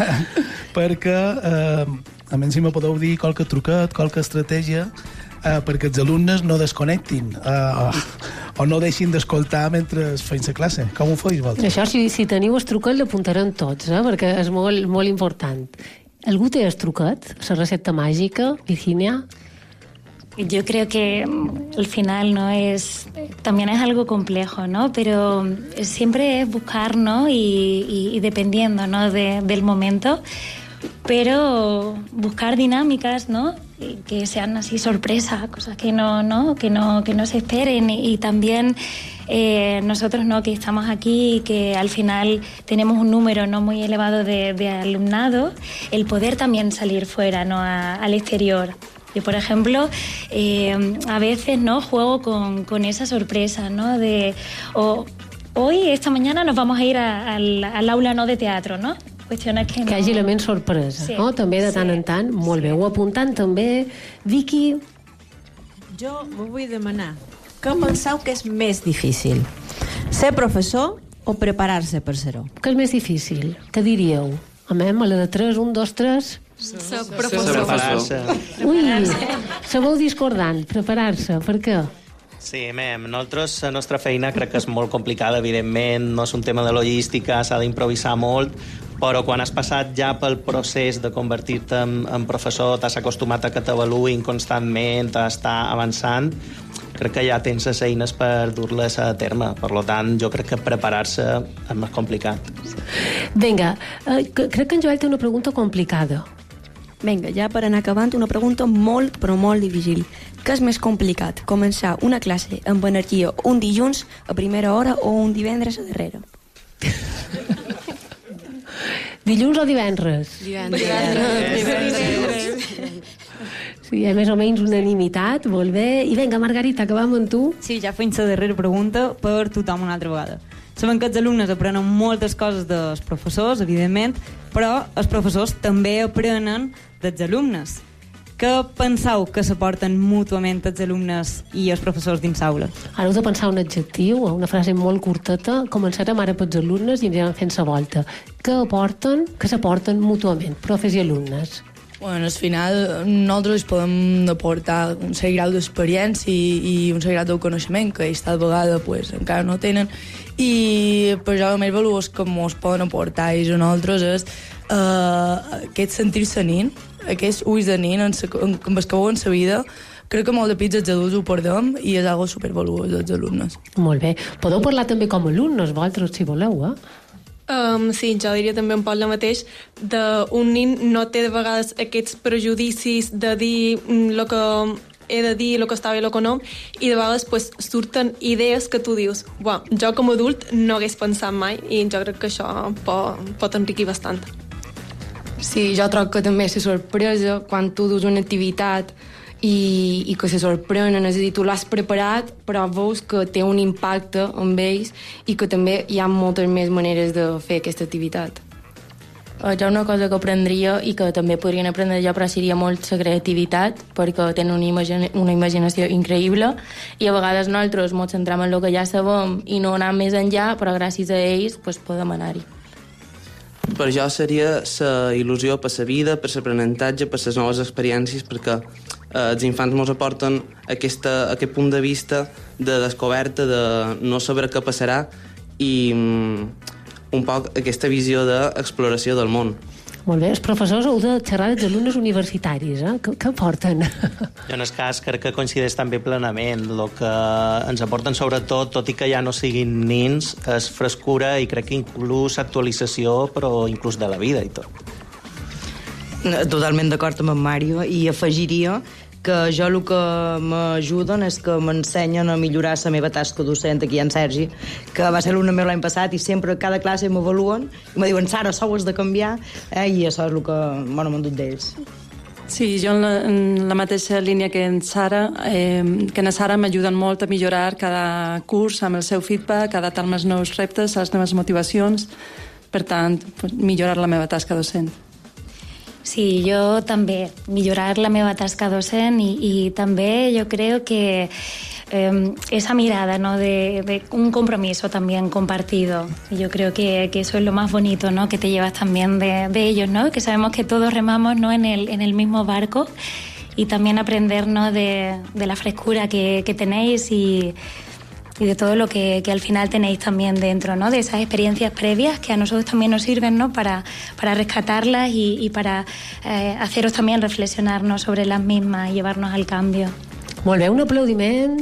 Perquè, uh, a més, si me podeu dir qualque truquet, qualque estratègia, uh, perquè els alumnes no desconnectin uh, o no deixin d'escoltar mentre feim la classe. Com ho feis, vosaltres? Això, si, si teniu el truquet, l'apuntarem tots, eh? Perquè és molt, molt important. Algú té el truquet? La recepta màgica, Virginia? Yo creo que al final no es también es algo complejo, ¿no? Pero siempre es buscar, ¿no? Y, y, y dependiendo, ¿no? De, del momento, pero buscar dinámicas, ¿no? Que sean así sorpresas, cosas que no, ¿no? Que no, que no se esperen y, y también eh, nosotros, ¿no? Que estamos aquí y que al final tenemos un número no muy elevado de, de alumnado, el poder también salir fuera, ¿no? A, al exterior. Yo, por ejemplo, eh, a veces no juego con, con esa sorpresa, ¿no? De, o, hoy, esta mañana, nos vamos a ir a, al, al aula no de teatro, ¿no? Qüestiones que no... Que hi hagi elements sorpresa, sí. No? També de tant sí. en tant. Molt sí. bé, ho apuntant també. Vicky? Jo m'ho vull demanar. Què penseu que és més difícil? Ser professor o preparar-se per ser-ho? Què és més difícil? Què diríeu? Amem, a la de tres, un, dos, tres... Ser professor. Preparar-se. Ui, sabeu discordant, preparar-se, per què? Sí, mem, nosaltres, la nostra feina crec que és molt complicada, evidentment, no és un tema de logística, s'ha d'improvisar molt, però quan has passat ja pel procés de convertir-te en, en professor, t'has acostumat a que t'avaluïn constantment, a estar avançant, crec que ja tens les eines per dur-les a terme. Per tant, jo crec que preparar-se és més complicat. Vinga, eh, crec que en Joel té una pregunta complicada. Vinga, ja per anar acabant, una pregunta molt, però molt difícil. Què és més complicat, començar una classe amb energia un dilluns a primera hora o un divendres a darrere? Dilluns o divendres? Divendres. Divendres. Sí, hi ha més o menys unanimitat, molt bé. I vinga, Margarita, acabam amb tu. Sí, ja fins la darrera pregunta per tothom una altra vegada. Sabem que els alumnes aprenen moltes coses dels professors, evidentment, però els professors també aprenen dels alumnes. Què penseu que s'aporten mútuament els alumnes i els professors dins l'aula? Ara heu de pensar un adjectiu, una frase molt curteta. Començarem ara pels alumnes i anirem fent la volta. Què aporten, què s'aporten mútuament, profes i alumnes? Bueno, al final nosaltres podem aportar un cert grau d'experiència i, i un cert grau de coneixement que ells tal vegada pues, encara no tenen, i per això el més valuós que ens poden aportar ells a nosaltres és uh, aquest sentir-se nin, aquests ulls de nin amb els que veuen la vida, crec que molt de pits els adults ho perdem i és algo supervaluós dels alumnes. Molt bé. Podeu parlar també com a alumnes, vosaltres, si voleu, eh? Um, sí, jo diria també un poc el mateix. Un nin no té de vegades aquests prejudicis de dir el que he de dir, el que està bé, el que no, i de vegades pues, surten idees que tu dius, uau, jo com a adult no hagués pensat mai, i jo crec que això pot, pot enriquir bastant. Sí, jo trobo que també la sorpresa quan tu dus una activitat i, i que se sorprenen, és a dir, tu l'has preparat però veus que té un impacte amb ells i que també hi ha moltes més maneres de fer aquesta activitat. Jo una cosa que aprendria i que també podrien aprendre jo, però seria molt la creativitat, perquè tenen una, imagina una imaginació increïble i a vegades nosaltres ens centrem en el que ja sabem i no anem més enllà, però gràcies a ells pues, podem anar-hi. Per jo seria la il·lusió per la vida, per l'aprenentatge, per les noves experiències, perquè eh, els infants ens aporten aquesta, aquest punt de vista de descoberta, de no saber què passarà i mm, un poc aquesta visió d'exploració del món. Molt bé, els professors heu de xerrar dels alumnes universitaris, eh? Què, què porten? Jo en el cas crec que coincideix també plenament. El que ens aporten sobretot, tot i que ja no siguin nins, és frescura i crec que inclús actualització, però inclús de la vida i tot. Totalment d'acord amb en Mario i afegiria que jo el que m'ajuden és que m'ensenyen a millorar la meva tasca docent aquí en Sergi, que va ser l'alumne meu l'any passat i sempre a cada classe m'avaluen i me diuen, Sara, això ho has de canviar, eh? I això és el que bueno, m'han dut d'ells. Sí, jo en la, en la mateixa línia que en Sara, eh, que en Sara m'ajuden molt a millorar cada curs amb el seu feedback, adaptar els nous reptes, les meves motivacions, per tant, millorar la meva tasca docent. Sí, jo també, millorar la meva tasca docent i, i també yo creo que eh, esa mirada, ¿no? de, de un compromiso también compartido. Y yo creo que, que eso es lo más bonito, ¿no? Que te llevas también de, de ellos, ¿no? Que sabemos que todos remamos, ¿no? en, el, en el mismo barco y también aprender, ¿no? de, de la frescura que, que tenéis y... y de todo lo que, que al final tenéis también dentro, ¿no? De esas experiencias previas que a nosotros también nos sirven, ¿no? Para, para rescatarlas y, y para eh, haceros también reflexionarnos sobre las mismas y llevarnos al cambio. Molt bé, un aplaudiment.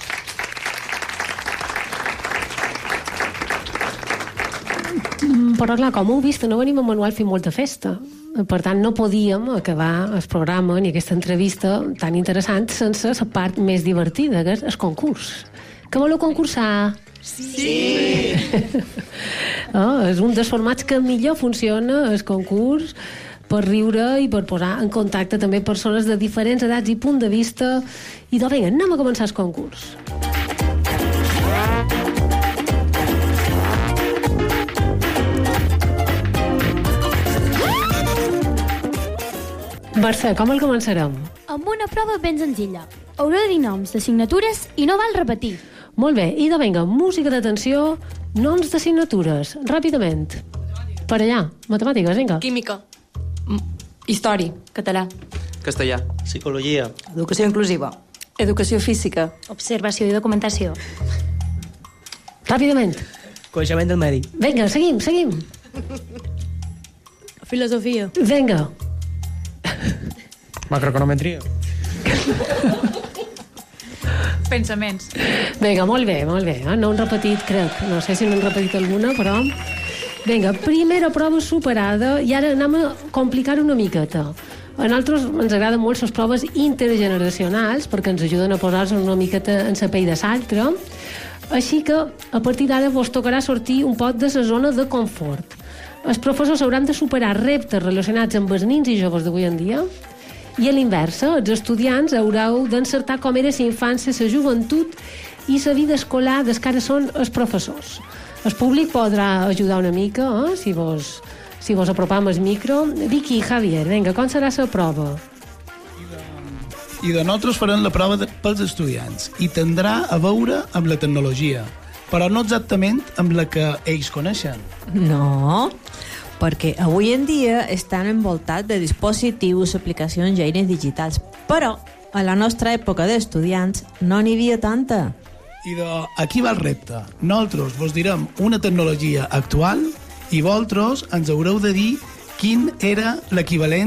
Però clar, com heu vist, no venim amb manual fent molta festa. Per tant, no podíem acabar el programa ni aquesta entrevista tan interessant sense la part més divertida, que és el concurs. Que voleu concursar? Sí! Oh, és un dels formats que millor funciona, el concurs, per riure i per posar en contacte també persones de diferents edats i punt de vista. I doncs, vinga, anem a començar el concurs. Mercè, com el començarem? Amb una prova ben senzilla. Haureu de dir noms d'assignatures i no val repetir. Molt bé, i de vinga, música d'atenció, noms d'assignatures, ràpidament. Per allà, matemàtiques, vinga. Química. Història, català. Castellà. Psicologia. Educació inclusiva. Educació física. Observació i documentació. Ràpidament. Coneixement del medi. Vinga, seguim, seguim. Filosofia. Vinga. Macroeconometria. Pensaments. Vinga, molt bé, molt bé. Eh? No han repetit, crec. No sé si n'han repetit alguna, però... Vinga, primera prova superada i ara anem a complicar una miqueta. A nosaltres ens agraden molt les proves intergeneracionals perquè ens ajuden a posar-nos una miqueta en la pell de l'altre. Així que a partir d'ara vos tocarà sortir un poc de la zona de confort. Els professors hauran de superar reptes relacionats amb els nins i joves d'avui en dia. I a l'inversa, els estudiants haureu d'encertar com era la infància, la joventut i la vida escolar des que ara són els professors. El públic podrà ajudar una mica, eh? si vos, si vos apropam el micro. Vicky i Javier, vinga, com serà la prova? I de nosaltres farem la prova de, pels estudiants i tindrà a veure amb la tecnologia, però no exactament amb la que ells coneixen. No, perquè avui en dia estan envoltats de dispositius, aplicacions i eines digitals, però a la nostra època d'estudiants no n'hi havia tanta. I de, aquí va el repte. Nosaltres vos direm una tecnologia actual i vosaltres ens haureu de dir quin era l'equivalent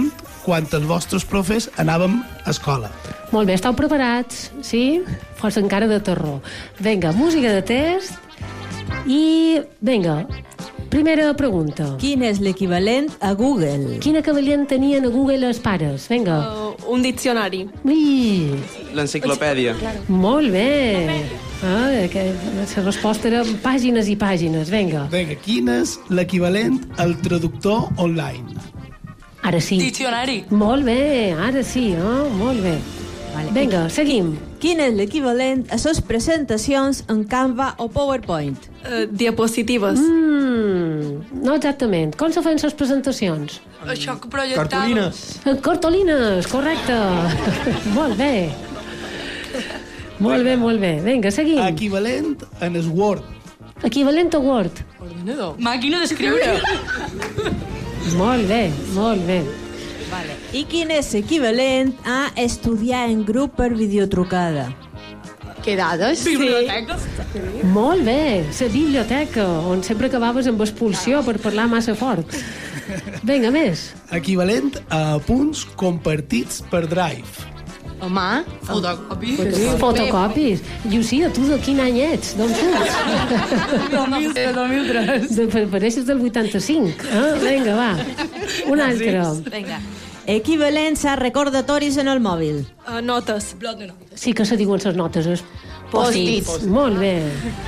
quan els vostres profes anàvem a escola. Molt bé, estàu preparats? Sí? Força encara de terror. Vinga, música de test i... Vinga, primera pregunta. Quin és l'equivalent a Google? Quin equivalent tenien a Google els pares? Vinga. Uh, un diccionari. Ui. L'enciclopèdia. Molt bé. Ah, que la resposta era pàgines i pàgines. Vinga. Vinga, quin és l'equivalent al traductor online? Ara sí. Diccionari. Molt bé, ara sí, oh, molt bé. Vale. Vinga, seguim. Quin és l'equivalent a les presentacions en Canva o PowerPoint? Uh, diapositives. Mm, no exactament. Com se fan les presentacions? Això que projectàvem. Cartolines. Cartolines, correcte. Molt bé. Molt bé, molt bé. Vinga, seguim. Equivalent en el Word. Equivalent a Word. Ordinador. Màquina d'escriure. Molt bé, molt bé. Vale. I quin és equivalent a estudiar en grup per videotrucada? Quedades? Biblioteca. Sí. Molt bé, la biblioteca, on sempre acabaves amb expulsió per parlar massa fort. Vinga, més. Equivalent a punts compartits per Drive. Home, fotocopis. Fotocopis. Llucia, tu de quin any ets? D'on surts? De dos mil tres. De, pareixes del vuitanta-cinc. Eh? Vinga, va. Un altre. Vinga. Equivalents a recordatoris en el mòbil. Uh, notes. Bloc de notes. Sí que se diuen les notes. Es... Post-its. Molt bé.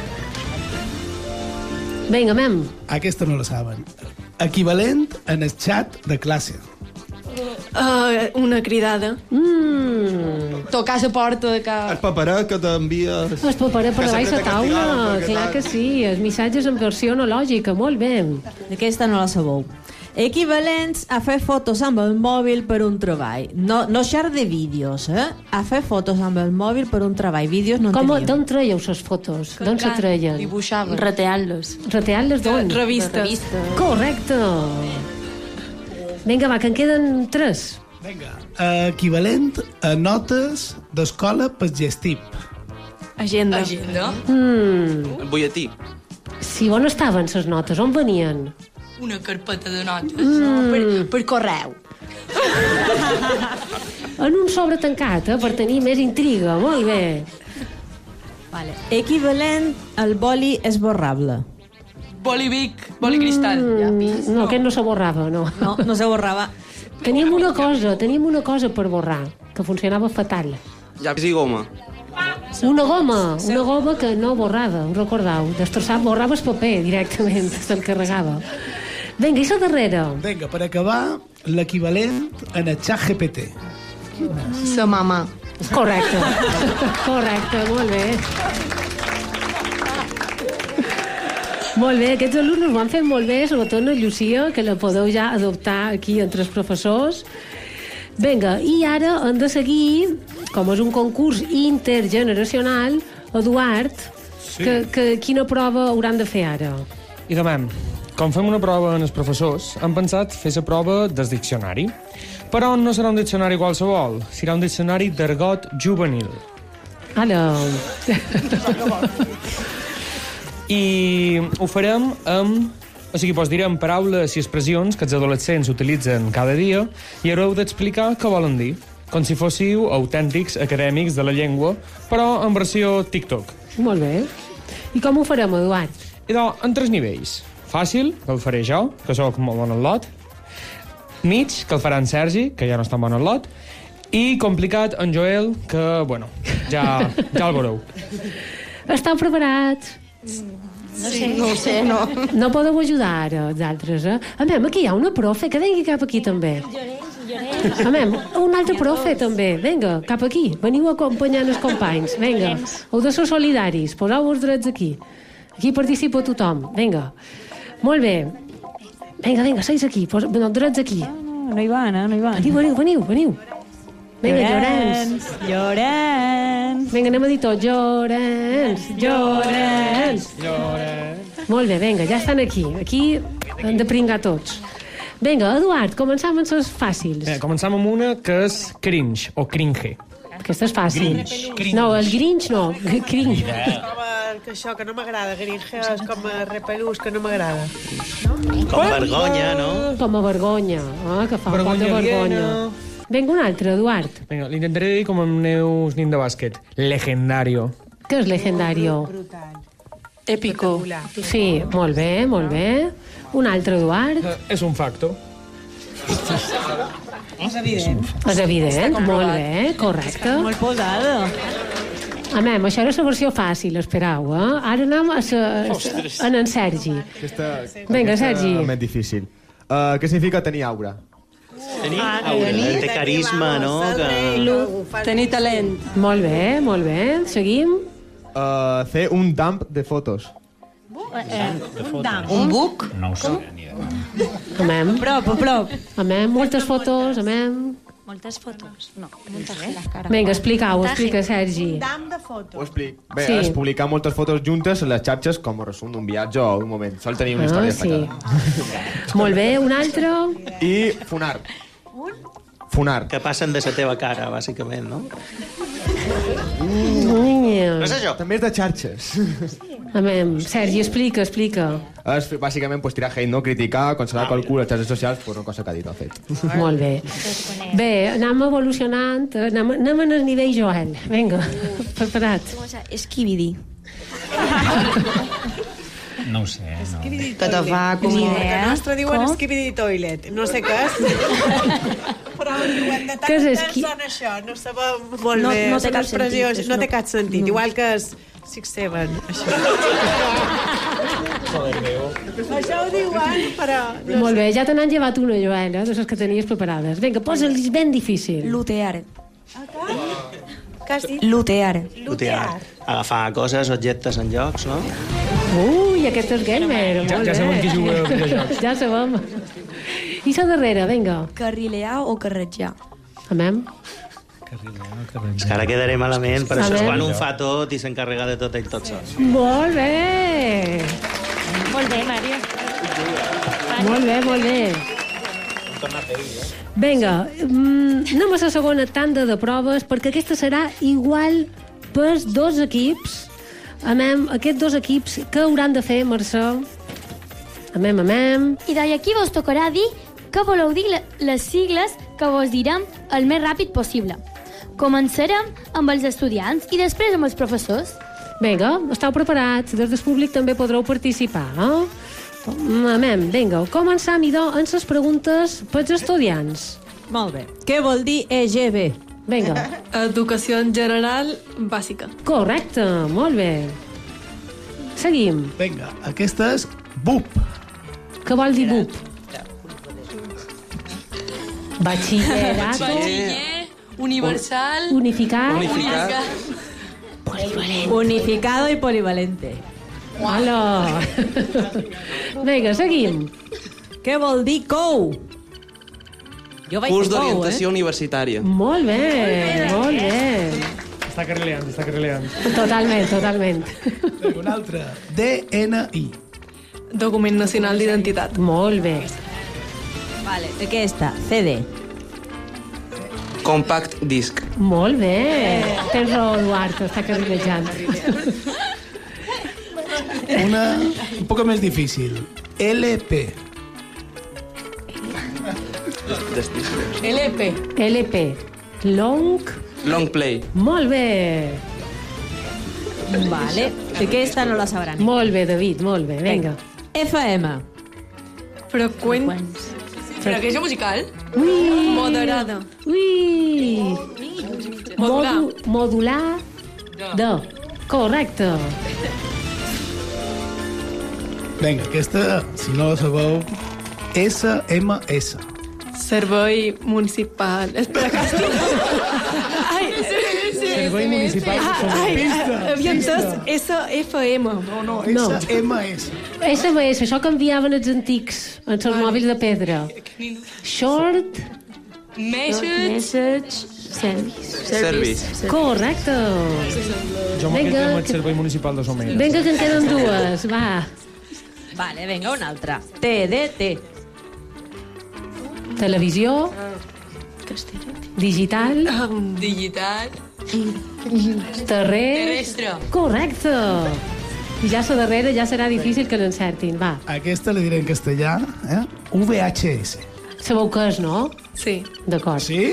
Vinga, mem. Aquesta no la saben. Equivalent en el xat de classe. Uh, una cridada. Mm. Tocar la porta de cap... El paperet que t'envia... El paperet per davall la taula. Clar que sí. Els missatges en versió analògica. Molt bé. Aquesta no la sabeu. Equivalents a fer fotos amb el mòbil per un treball. No, no xar de vídeos, eh? A fer fotos amb el mòbil per un treball. Vídeos no en Com, teníem. d'on traieu les fotos? D'on se treien? Dibuixaven. Reteant-les. Reteant-les d'on? Revistes. Revistes. Correcte. Vinga, va, que en queden tres. Vinga. Equivalent a notes d'escola per gestip. Agenda. Agenda. Mm. El butlletí. Si on estaven les notes? On venien? Una carpeta de notes. Mm. No, per, per correu. En un sobre tancat, eh, per tenir més intriga. Molt bé. Vale. Equivalent al boli esborrable. Boli Vic, boli cristal. Mm, no, aquest no se borrava, no. No, no se borrava. Teníem una cosa, teníem una cosa per borrar, que funcionava fatal. Llapis i goma. Una goma, una goma que no borrava, ho recordeu? Destrossava, borrava el paper directament, se'l carregava. Vinga, i la darrera? Vinga, per acabar, l'equivalent en el xat G P T. Sa mama. Correcte. Correcte, molt bé. Molt bé, aquests alumnes ho han fet molt bé, sobretot la Llucia, que la podeu ja adoptar aquí entre els professors. Vinga, i ara hem de seguir, com és un concurs intergeneracional, Eduard, sí. que, que, quina prova hauran de fer ara? I demà, com fem una prova en els professors, hem pensat fer la prova del diccionari. Però no serà un diccionari qualsevol, serà un diccionari d'argot juvenil. Ala... I ho farem amb... O sigui, doncs direm paraules i expressions que els adolescents utilitzen cada dia i haureu d'explicar què volen dir, com si fóssiu autèntics acadèmics de la llengua, però en versió TikTok. Molt bé. I com ho farem, Eduard? I doncs, en tres nivells. Fàcil, que el faré jo, que sóc molt bon al lot. Mig, que el farà en Sergi, que ja no està bon al lot. I complicat, en Joel, que, bueno, ja, ja el veureu. Esteu preparats? No sé, no ho sé, no. No podeu ajudar ara, els altres, eh? A mi, aquí hi ha una profe, que vengui cap aquí també. A mi, un altre profe també. Vinga, cap aquí. Veniu acompanyant els companys. Vinga, heu de ser solidaris. Poseu els drets aquí. Aquí participa tothom. Vinga. Molt bé. Vinga, vinga, seis aquí. Posa... No, drets aquí. No, no hi van, eh? No hi van. Veniu, veniu, veniu. Vinga, Llorenç. Llorenç. Vinga, anem a dir tot. Llorenç. Llorenç. Llorenç. Molt bé, vinga, ja estan aquí. Aquí hem de pringar tots. Vinga, Eduard, començam amb les fàcils. Eh, començam amb una que és cringe, o cringe. Aquesta és fàcil. Grinch. No, el Grinch no. Cringe. que això, que no m'agrada. Gringes com a repelús, que no m'agrada. Com vergonya, no? Com a vergonya, ah, que fa un poc de vergonya. Vinga, un altre, Eduard. Vinga, l'intentaré dir com amb Neus nin de bàsquet. Legendario. Què és legendario? Épico. Sí, molt bé, molt bé. Un altre, Eduard. Eh, és un facto. És evident. És evident, molt bé, correcte. Molt posada. A mem, això era la versió fàcil, esperau, eh? Ara anem a sa, a en Sergi. Aquesta, Vinga, aquesta Sergi. és més difícil. Uh, què significa tenir aura? Tenir aura, té carisma, no? Que... Tenir talent. Molt bé, molt bé. Seguim. Uh, fer un dump de fotos. Un buc? No ho sé, ni idea. Amem. A prop, a prop. Amem, moltes fotos, amem. Moltes fotos. No, Vinga, explica-ho, explica, Sergi. Dam de fotos. Ho explic. Bé, Sí. és publicar moltes fotos juntes a les xarxes com a resum d'un viatge o un moment. Sol tenir una Ah, història sí. destacada. Molt bé, un altre. I funar. Funar. Que passen de la teva cara, bàsicament, no? No és això? També és de xarxes. Amem. Sergi, explica, explica. És bàsicament pues, tirar hate, no? Criticar, consolar ah, qualcú a les xarxes socials per una cosa que ha dit o fet. Molt bé. Bé, anem evolucionant. Anem, anem en el nivell Joel. Vinga, preparat. Esquividi. No ho sé, no. Que te fa com... Ni Que idea. a nostre diuen Com? skibidi toilet. No sé què és. Però diuen de tant Què és en tant esqui- sona això. No sabem molt No- bé. no té Són cap expressions, sentit, és No no- té cap sentit. no. Igual que és Six Seven. Això. Això ho diuen, però... No Molt bé, ja te n'han llevat una, Joel, eh, de les que tenies preparades. Vinga, posa-li ben difícil. Lutear. Què has dit? Lutear. Lutear. Agafar coses, objectes en jocs, no? Ui, aquest és gamer, Ja- molt ja bé. sabem qui juga a videojocs. Ja sabem. I la darrera, vinga. Carrilear o carretjar. Amem. És que ara quedaré malament, però això és Sabem. quan un fa tot i s'encarrega de tot ell tot sol. Molt bé. Molt bé, Mària. Molt bé, molt bé. Vinga, mm, anem a la segona tanda de proves, perquè aquesta serà igual pels dos equips. Amem, aquests dos equips, què hauran de fer, Mercè? Amem, amem. I d'aquí vos tocarà dir que voleu dir le- les sigles que vos direm el més ràpid possible. Començarem amb els estudiants i després amb els professors. Vinga, esteu preparats? Des del públic també podreu participar, eh? Amem, vinga, començam, idò, amb les preguntes pels estudiants. Molt bé. Què vol dir E G B? Vinga. Educació en general bàsica. Correcte, molt bé. Seguim. Vinga, aquesta és B U P. Què vol dir B U P? Batxillerato. Batxiller, universal... Unificat. Unificat. Unificado y polivalente. Hola. Vinga, seguim. Què vol dir C O U? Jo vaig Curs fer C O U, d'orientació universitària. Molt bé, molt bé. Està carrileant, està carrileant. Totalment, totalment. Vinga, un altre. D N I. Document nacional d'identitat. Molt bé. eh? Vale, aquesta, C D. Compact disc. Molt bé. Tens raó, Eduard, està carrilejant. Una un poc més difícil. L P. L P. L P. Long. Long play. Molt bé. Vale, aquesta no la sabran. Molt bé, David, molt bé, vinga. F M. Freqüents. Freqüència musical? Ui. Moderada. Ui. Modular. Modu, modular. De. Correcte. Vinga, aquesta, si no la sabeu, S M S. Servei municipal. Espera, que estic... Ai, Servei municipal. ai, Pista, havia entès pista. S F M. No, no, No. S M S. S M S, això que enviaven els antics, els seus mòbils de pedra. Short Message... Message Service. Service. Correcte. Jo m'ho Vinga, quedo amb el que- servei municipal de Somera. Vinga, que en queden dues, va. Vale, vinga, una altra. T D T. Televisió. Digital. Digital. Terrer. Terrestre. Correcte. I ja la darrera ja serà difícil que l'encertin, va. Aquesta la diré en castellà, eh? V H S. Sabeu què és, no? Sí. D'acord. Sí?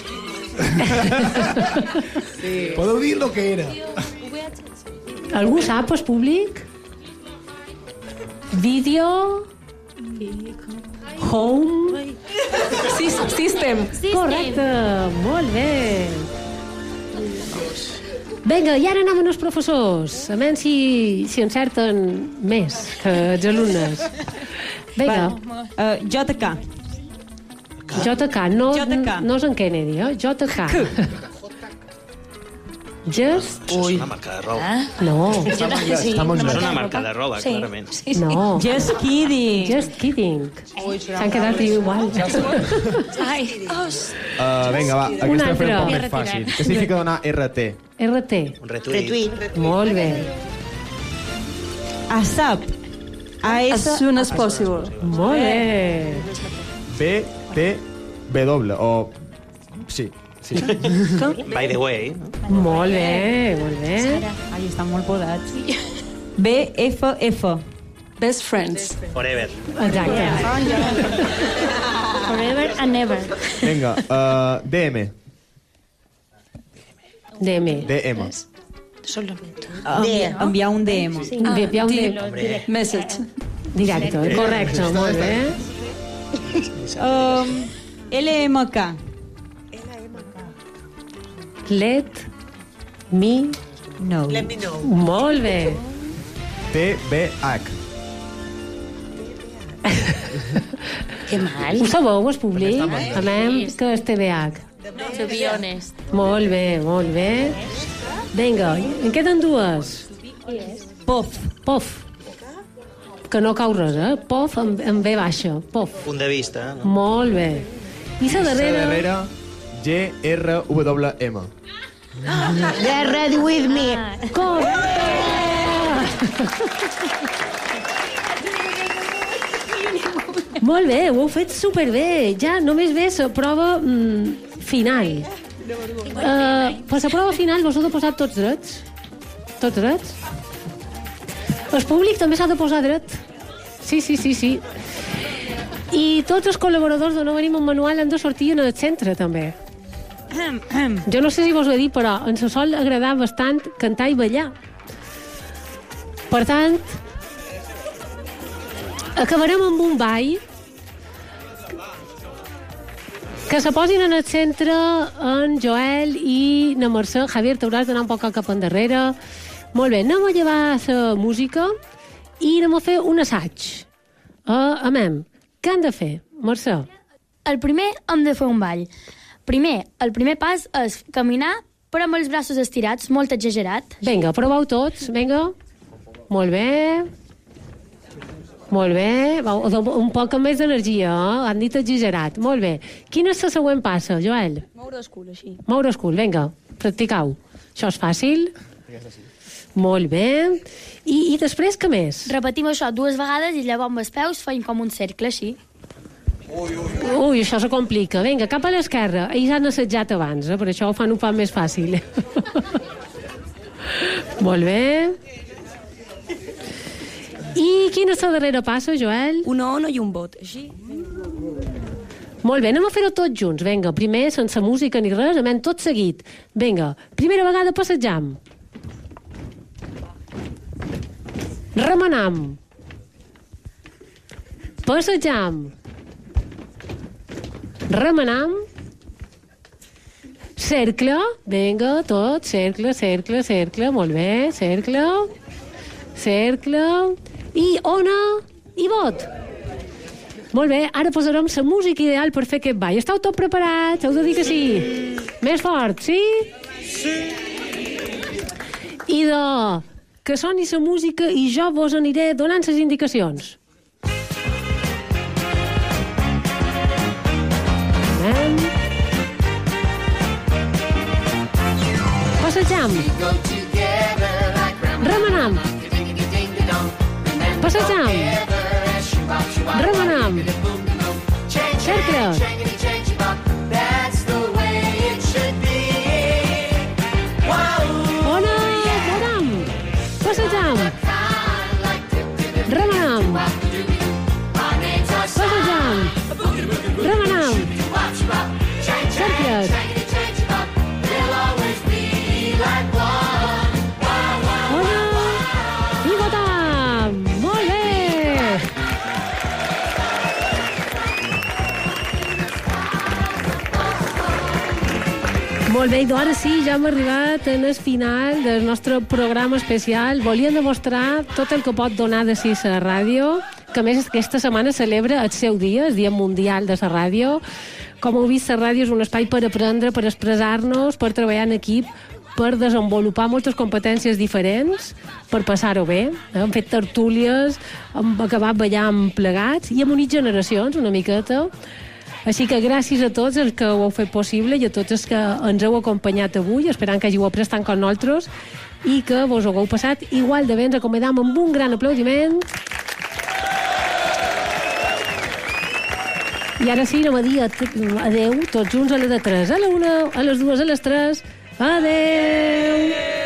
Sí. Podeu dir el que era. Algú sap, el públic? Vídeo... Home... System. Correcte, molt bé. Vinga, i ara anem amb els professors. A menys si, si encerten més que els alumnes. Vinga. Uh, J K. J K, no, J K. no és en Kennedy, eh? J K. Just... Ui. És una marca de roba. Ah? No. Està molt anglès. Està molt anglès. És una marca de roba, Sí. clarament. Sí, sí. No. Just kidding. Just kidding. S'han quedat igual. Ai, os. Uh, vinga, va, aquesta la faré un poc més Retirar. fàcil. Què significa donar R T? R T. Un retuit. Molt bé. ASAP. As soon as possible. Molt bé. B, T, W, o... Sí, sí. By the way. Molt bé, molt bé. Ai, estan molt podats. B, F, F. Best friends. Forever. Exacte. Forever and never. Vinga, uh, D M. D M. D M. Enviar, enviar un D M. Sí. Enviar un D M. Message. Directe, correcte, molt bé. Um, L M K. Let me know. Let me know. Molt bé. T, B, H. Que mal. Ho sabeu, el públic? Amem que és T B H. To be honest. Molt bé, molt bé. Vinga, en queden dues. Pof. Pof. Que no cau res, eh? Pof amb, amb B baixa. Pof. Punt de vista, no? Molt bé. I la darrera... La darrera, G, R, W, M. Get ready with me. Correcte! Molt bé, ho heu fet superbé. Ja només ve la prova mm, final. Uh, per la prova final vos heu de posar tots drets. Tots drets. El públic també s'ha de posar dret. Sí, sí, sí, sí. I tots els col·laboradors de No Venim amb Manual han de sortir en el centre, també. Jo no sé si vos ho he dit, però ens sol agradar bastant cantar i ballar. Per tant, acabarem amb un ball que se posin en el centre en Joel i na Mercè. Javier, t'hauràs d'anar un poc cap endarrere. Molt bé, anem a llevar la música i anem a fer un assaig. Uh, amem, què hem de fer, Mercè? El primer hem de fer un ball. Primer, el primer pas és caminar, però amb els braços estirats, molt exagerat. Vinga, proveu tots, vinga. Molt bé. Molt bé. Un poc amb més d'energia, eh? Han dit exagerat. Molt bé. Quina és la següent passa, Joel? Moure el cul, així. Moure el cul, vinga, practicau. Això és fàcil. Molt bé. I, i després què més? Repetim això dues vegades i llavors amb els peus feim com un cercle, així. Ui, això se complica. Vinga, cap a l'esquerra. Ells han assajat abans, eh? Per això ho fan un poc més fàcil. Molt bé. I quina és la darrera passa, Joel? Una ona i un bot, així. Molt bé, anem a fer-ho tots junts. Vinga, primer, sense música ni res, anem tot seguit. Vinga, primera vegada passejam. Remenam. Passejam. Remenam. Cercle. Vinga, tot. Cercle, cercle, cercle. Molt bé. Cercle. Cercle. I ona. I bot. Molt bé, ara posarem la música ideal per fer aquest ball. Esteu tots preparats? Heu de dir que sí? Més fort, sí? Sí. I de que soni la música i jo vos aniré donant les indicacions. Anem. Passejam. Remenam. Passejam. Remenam. Cercle. Ona, podam. Passejam. Molt bé, doncs ara sí, ja hem arribat en el final del nostre programa especial. Volíem demostrar tot el que pot donar de si la ràdio, que a més aquesta setmana celebra el seu dia, el Dia Mundial de la Ràdio. Com heu vist, la ràdio és un espai per aprendre, per expressar-nos, per treballar en equip, per desenvolupar moltes competències diferents, per passar-ho bé. Hem fet tertúlies, hem acabat ballant plegats i hem unit generacions una miqueta. Així que gràcies a tots els que ho heu fet possible i a tots els que ens heu acompanyat avui, esperant que hàgiu après tant com nosaltres i que vos ho hagueu passat igual de bé. Ens acomodam amb un gran aplaudiment. I ara sí, anem a dir adeu, tots junts a la de tres, a la una, a les dues, a les tres. Adeu!